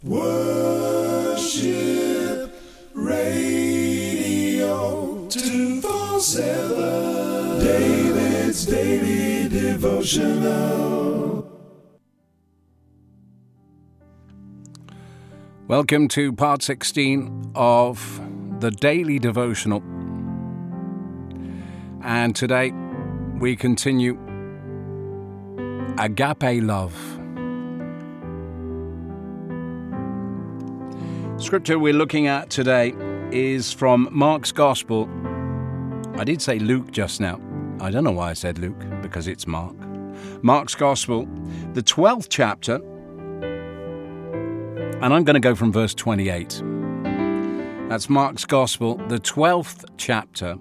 Worship Radio 247. David's Daily Devotional. Welcome to part 16 of the Daily Devotional. And today we continue Agape Love. Scripture we're looking at today is from Mark's Gospel. I did say Luke just now. I don't know why I said Luke, because it's Mark. Mark's Gospel, the 12th chapter, and I'm going to go from verse 28. That's Mark's Gospel, the 12th chapter,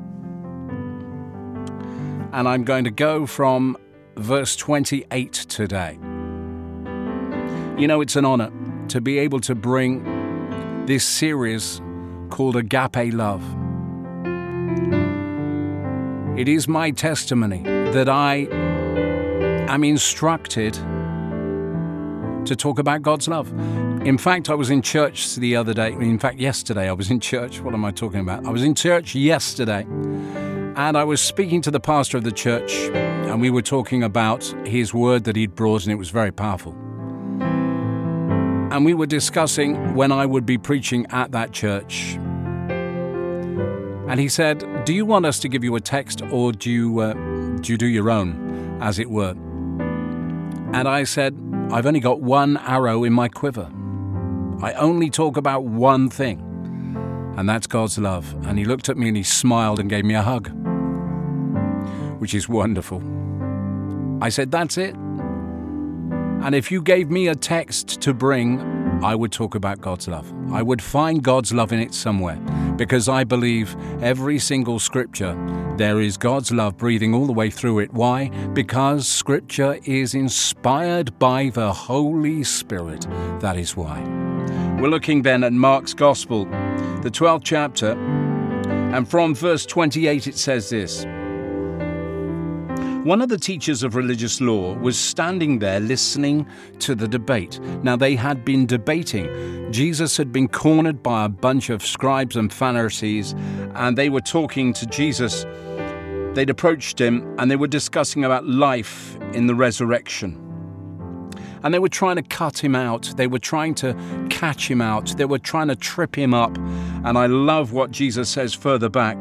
and I'm going to go from verse 28 today. You know, it's an honor to be able to bring this series called Agape Love. It is my testimony that I am instructed to talk about God's love. In fact, I was in church the other day. In fact, yesterday I was in church. What am I talking about? I was in church yesterday, and I was speaking to the pastor of the church, and we were talking about his word that he'd brought, and it was very powerful. And we were discussing when I would be preaching at that church. And he said, do you want us to give you a text, or do you do your own, as it were? And I said, I've only got one arrow in my quiver. I only talk about one thing, and that's God's love. And he looked at me and he smiled and gave me a hug, which is wonderful. I said, that's it. And if you gave me a text to bring, I would talk about God's love. I would find God's love in it somewhere, because I believe every single scripture, there is God's love breathing all the way through it. Why? Because scripture is inspired by the Holy Spirit. That is why. We're looking then at Mark's Gospel, the 12th chapter, and from verse 28 it says this. One of the teachers of religious law was standing there listening to the debate. Now, they had been debating. Jesus had been cornered by a bunch of scribes and Pharisees, and they were talking to Jesus. They'd approached him, and they were discussing about life in the resurrection. And they were trying to cut him out. They were trying to catch him out. They were trying to trip him up. And I love what Jesus says further back.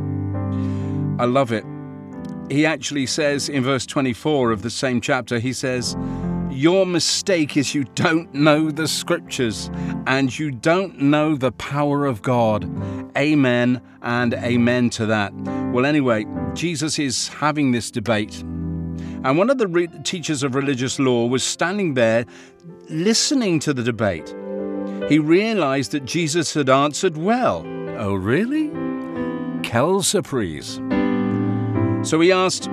I love it. He actually says in verse 24 of the same chapter, he says, your mistake is you don't know the scriptures and you don't know the power of God. Amen and amen to that. Well, anyway, Jesus is having this debate. And one of the teachers of religious law was standing there listening to the debate. He realized that Jesus had answered well. Oh, really? Quelle surprise. So he asked,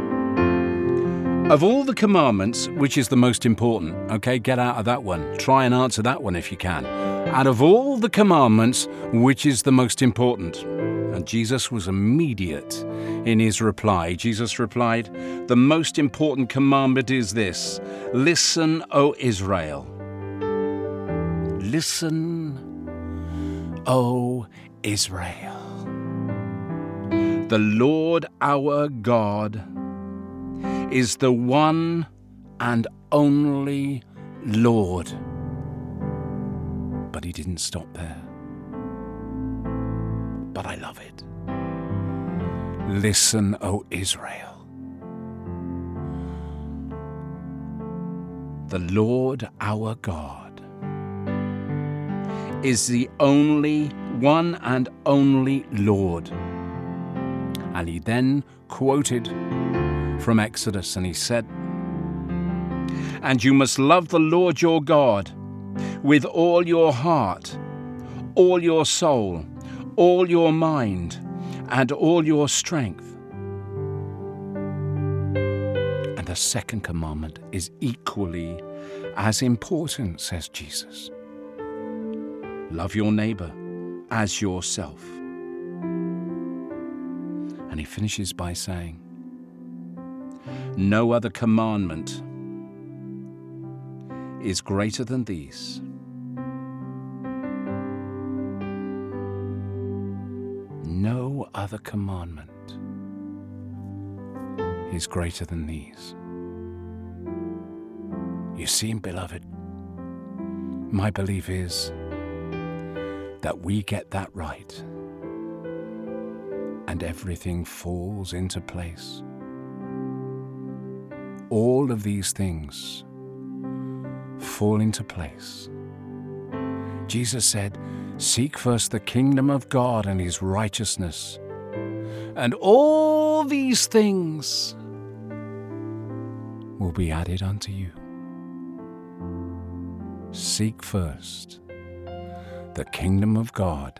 of all the commandments, which is the most important? Okay, get out of that one. Try and answer that one if you can. Out of all the commandments, which is the most important? And Jesus was immediate in his reply. Jesus replied, the most important commandment is this. Listen, O Israel. Listen, O Israel. The Lord our God is the one and only Lord. But he didn't stop there. But I love it. Listen, O Israel. The Lord our God is the only one and only Lord. And he then quoted from Exodus, and he said, and you must love the Lord your God with all your heart, all your soul, all your mind, and all your strength. And the second commandment is equally as important, says Jesus. Love your neighbor as yourself. And he finishes by saying, no other commandment is greater than these. other commandment is greater than these. You see, beloved, my belief is that we get that right and everything falls into place. All of these things fall into place. Jesus said, "Seek first the kingdom of God and his righteousness, and all these things will be added unto you." Seek first the kingdom of God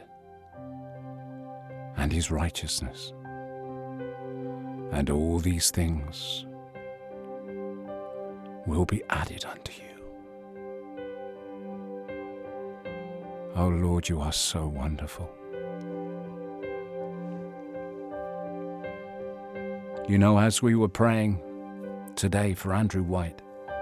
and his righteousness, and all these things will be added unto you. Oh Lord, you are so wonderful. You know, as we were praying today for Andrew White,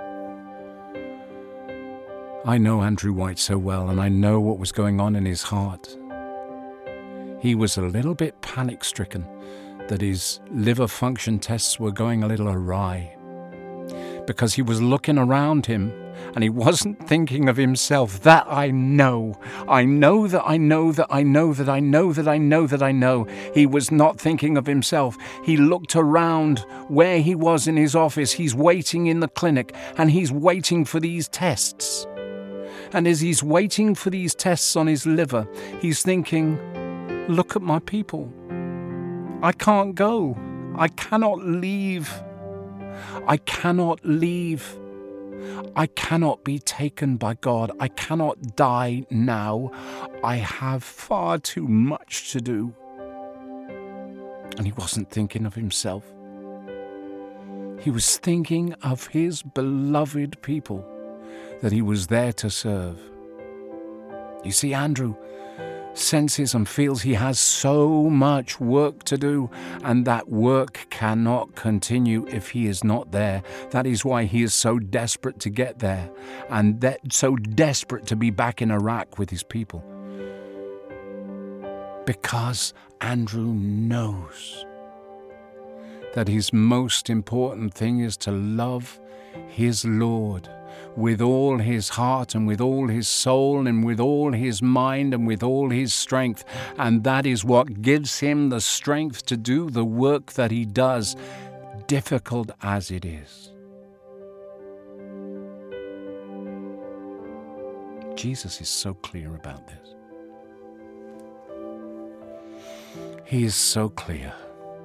I know Andrew White so well, and I know what was going on in his heart. He was a little bit panic-stricken that his liver function tests were going a little awry, because he was looking around him and he wasn't thinking of himself. That I know. I know that I know that I know that I know that I know that I know. He was not thinking of himself. He looked around where he was in his office. He's waiting in the clinic and he's waiting for these tests. And as he's waiting for these tests on his liver, he's thinking, look at my people. I can't go. I cannot leave. I cannot leave. I cannot be taken by God. I cannot die now. I have far too much to do. And he wasn't thinking of himself. He was thinking of his beloved people that he was there to serve. You see, Andrew senses and feels he has so much work to do, and that work cannot continue if he is not there. That is why he is so desperate to get there, and so desperate to be back in Iraq with his people. Because Andrew knows that his most important thing is to love his Lord with all his heart and with all his soul and with all his mind and with all his strength. And that is what gives him the strength to do the work that he does, difficult as it is. Jesus is so clear about this. He is so clear.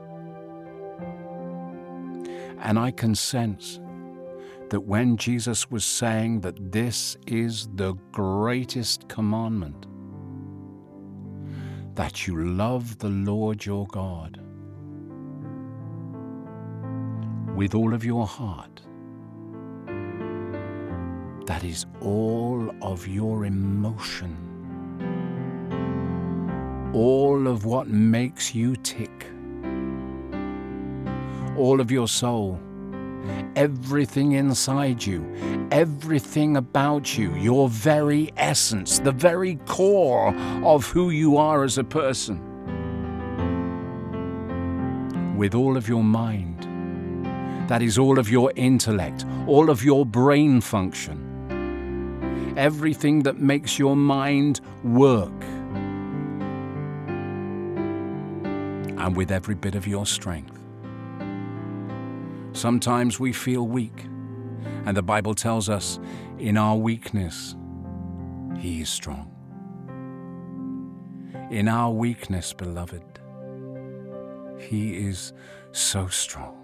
And I can sense that when Jesus was saying that this is the greatest commandment, that you love the Lord your God with all of your heart, that is all of your emotion, all of what makes you tick, all of your soul, everything inside you, everything about you, your very essence, the very core of who you are as a person. With all of your mind, that is all of your intellect, all of your brain function, everything that makes your mind work, and with every bit of your strength. Sometimes we feel weak, and the Bible tells us, in our weakness, He is strong. In our weakness, beloved, He is so strong.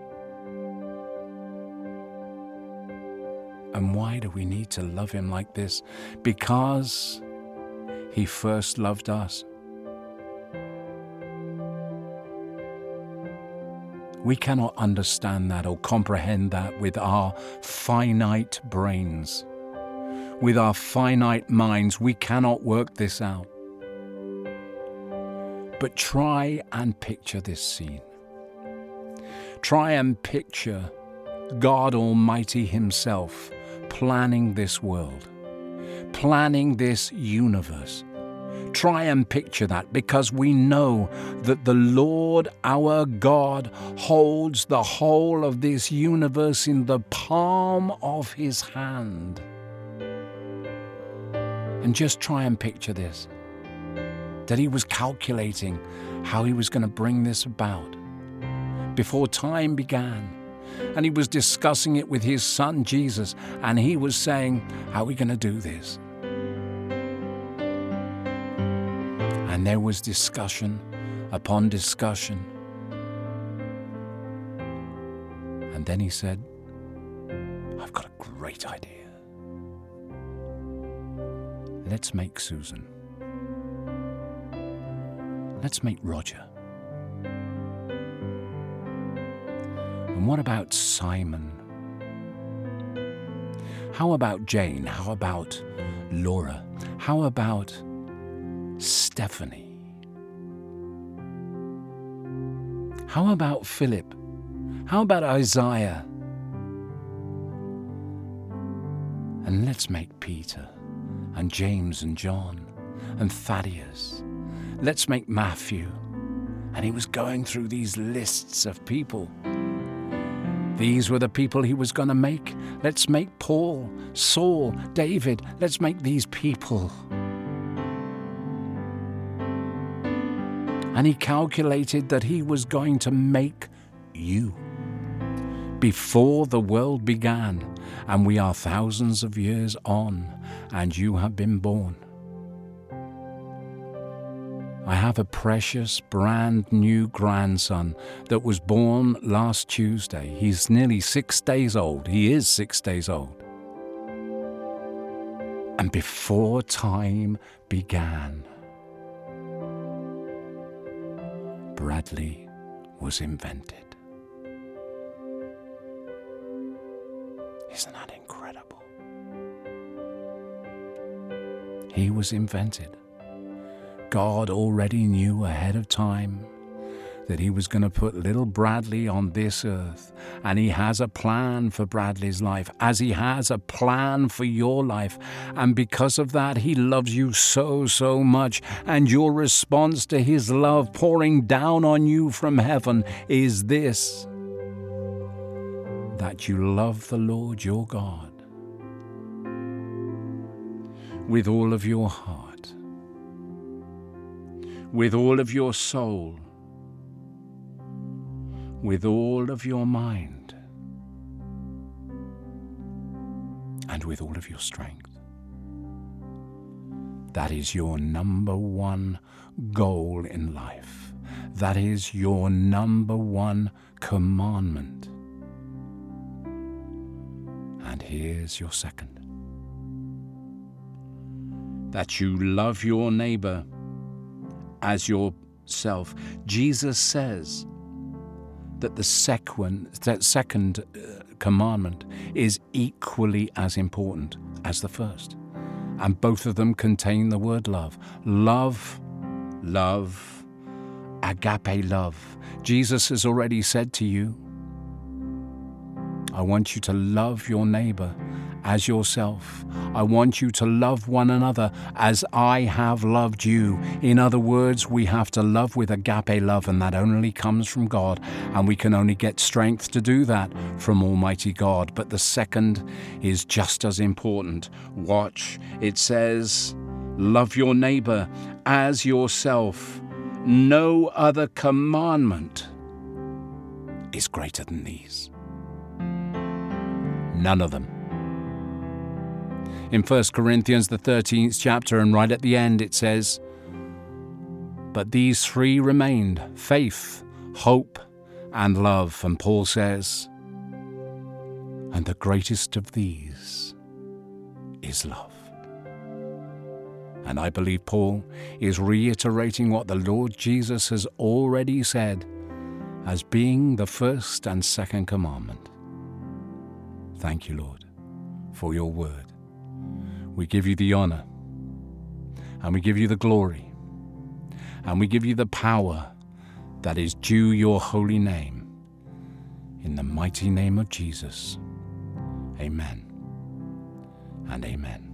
And why do we need to love Him like this? Because He first loved us. We cannot understand that or comprehend that with our finite brains. With our finite minds, we cannot work this out. But try and picture this scene. Try and picture God Almighty Himself planning this world, planning this universe, Try and picture that, because we know that the Lord our God holds the whole of this universe in the palm of his hand. And just try and picture this, that he was calculating how he was going to bring this about before time began. And he was discussing it with his son Jesus, and he was saying, how are we going to do this? And there was discussion upon discussion. And then he said, I've got a great idea. Let's make Susan. Let's make Roger. And what about Simon? How about Jane? How about Laura? How about Stephanie? How about Philip? How about Isaiah? And let's make Peter and James and John and Thaddeus. Let's make Matthew. And he was going through these lists of people. These were the people he was going to make. Let's make Paul, Saul, David. Let's make these people. And he calculated that he was going to make you before the world began. And we are thousands of years on, and you have been born. I have a precious brand new grandson that was born last Tuesday. He's nearly 6 days old. He is 6 days old. And before time began, Bradley was invented. Isn't that incredible? He was invented. God already knew ahead of time that he was going to put little Bradley on this earth, and he has a plan for Bradley's life, as he has a plan for your life. And because of that, he loves you so, so much. And your response to his love pouring down on you from heaven is this: that you love the Lord your God with all of your heart, with all of your soul, with all of your mind, and with all of your strength. That is your number one goal in life. That is your number one commandment. And here's your second: that you love your neighbor as yourself. Jesus says that the second commandment is equally as important as the first. And both of them contain the word love. Love, love, agape love. Jesus has already said to you, I want you to love your neighbor as yourself. I want you to love one another as I have loved you. In other words, we have to love with agape love, and that only comes from God, and we can only get strength to do that from Almighty God. But the second is just as important. Watch, it says, love your neighbor as yourself. No other commandment is greater than these. None of them. In 1 Corinthians, the 13th chapter, and right at the end, it says, but these three remained: faith, hope, and love. And Paul says, and the greatest of these is love. And I believe Paul is reiterating what the Lord Jesus has already said as being the first and second commandment. Thank you, Lord, for your word. We give you the honor, and we give you the glory, and we give you the power that is due your holy name. In the mighty name of Jesus, amen and amen.